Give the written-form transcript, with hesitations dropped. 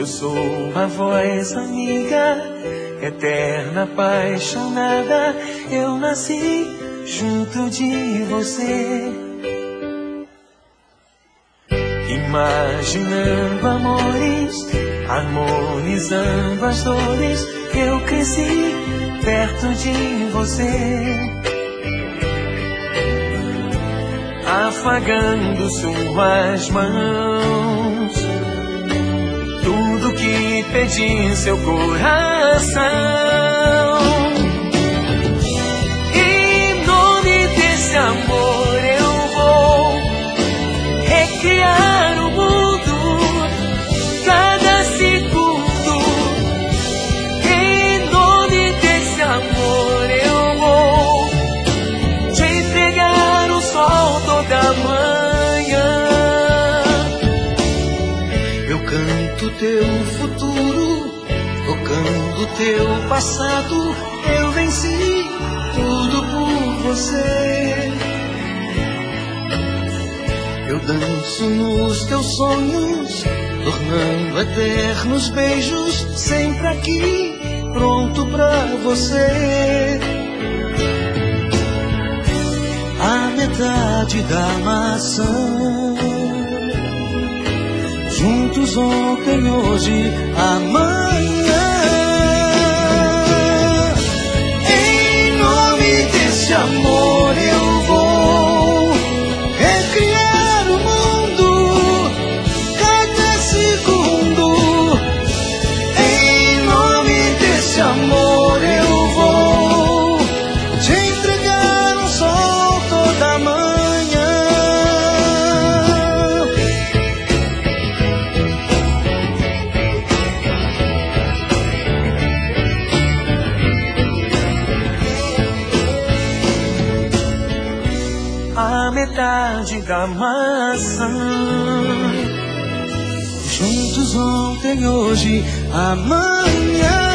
sou a voz amiga, eterna apaixonada. Eu nasci junto de você, imaginando amores, harmonizando as dores. Eu cresci perto de você, afagando suas mãos, tudo que pedi em seu coração. Em nome desse amor eu vou recriar o mundo, cada segundo. Em nome desse amor eu vou te entregar o sol toda manhã. Eu canto teu futuro, tocando teu passado. Eu venci tudo por você. Eu danço nos teus sonhos, tornando eternos beijos, sempre aqui, pronto pra você. A metade da maçã, juntos ontem, hoje, amanhã. Em nome desse amor eu vou recriar o mundo, cada segundo. Em nome desse amor eu vou te entregar um sol toda manhã. A metade da maçã, juntos ontem, hoje, amanhã.